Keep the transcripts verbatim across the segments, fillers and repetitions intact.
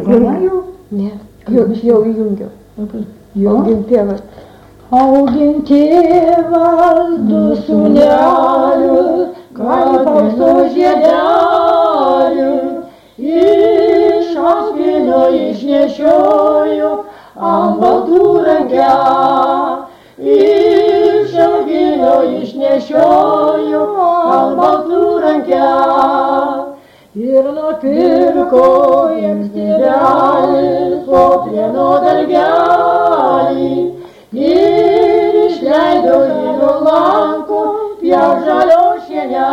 Programa jau? Ne, jau, jau įjungiau. Jo. Augint tėvas. Augint tėvas du sūnelius, kaip aukso žiedelių, iš aspinio išnešioju ant baltų rankę, iš aspinio išnešioju ant baltų rankę. Ir nupirko jiems tėvelis po plieno dalgelį, ir išleido jų lankų pjaut žalio šienę,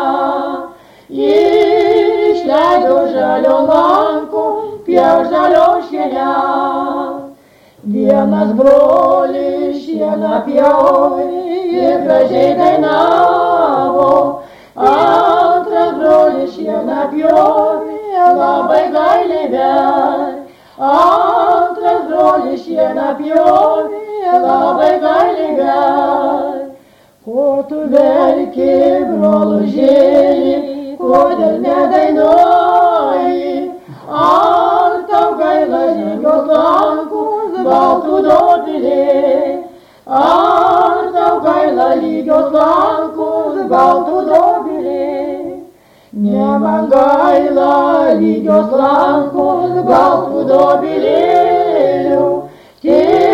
ir išleido žalio lankų pjaut žalio šienę. Vienas brolis šieną pjovė ir gražiai dainavo, antras brolis šieną pjovė labai gailiai ver, antras brolis šieną pjovė labai gailiai ver. Ko tu verki, brolužėli, kodėl nedainuoji, ar tau gaila lygios lankus baltų dobilė, ar tau gaila lygios lankus baltų dobilė. Ne man gaila lygios lankus baltų dobilėlių,